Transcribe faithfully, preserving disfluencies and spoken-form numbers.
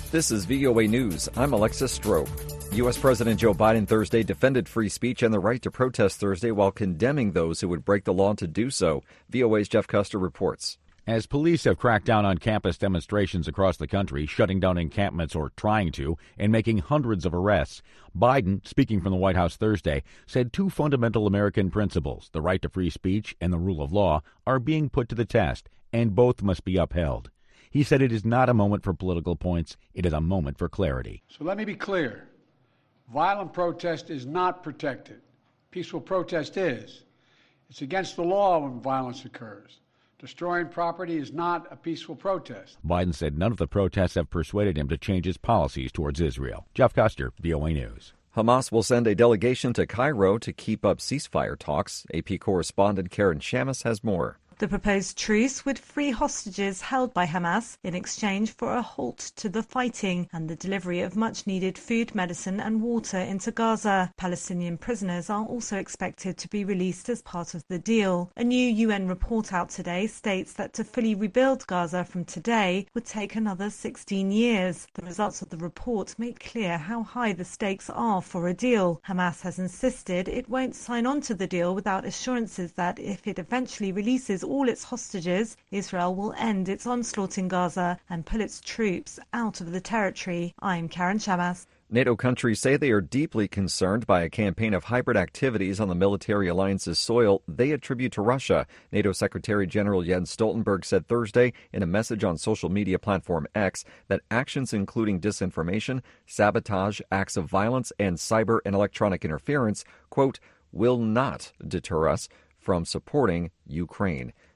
This is V O A News. I'm Alexis Strope. U S. President Joe Biden Thursday defended free speech and the right to protest Thursday while condemning those who would break the law to do so. V O A's Jeff Custer reports. As police have cracked down on campus demonstrations across the country, shutting down encampments or trying to, and making hundreds of arrests, Biden, speaking from the White House Thursday, said two fundamental American principles, the right to free speech and the rule of law, are being put to the test, and both must be upheld. He said it is not a moment for political points, it is a moment for clarity. So let me be clear. Violent protest is not protected. Peaceful protest is. It's against the law when violence occurs. Destroying property is not a peaceful protest. Biden said none of the protests have persuaded him to change his policies towards Israel. Jeff Custer, V O A News. Hamas will send a delegation to Cairo to keep up ceasefire talks. A P correspondent Karen Shamus has more. The proposed truce would free hostages held by Hamas in exchange for a halt to the fighting and the delivery of much-needed food, medicine and water into Gaza. Palestinian prisoners are also expected to be released as part of the deal. A new U N report out today states that to fully rebuild Gaza from today would take another sixteen years. The results of the report make clear how high the stakes are for a deal. Hamas has insisted it won't sign on to the deal without assurances that if it eventually releases all its hostages, Israel will end its onslaught in Gaza and pull its troops out of the territory. I'm Karen Shamas. NATO countries say they are deeply concerned by a campaign of hybrid activities on the military alliance's soil they attribute to Russia. NATO Secretary General Jens Stoltenberg said Thursday in a message on social media platform X that actions including disinformation, sabotage, acts of violence, and cyber and electronic interference, quote, will not deter us from supporting Ukraine.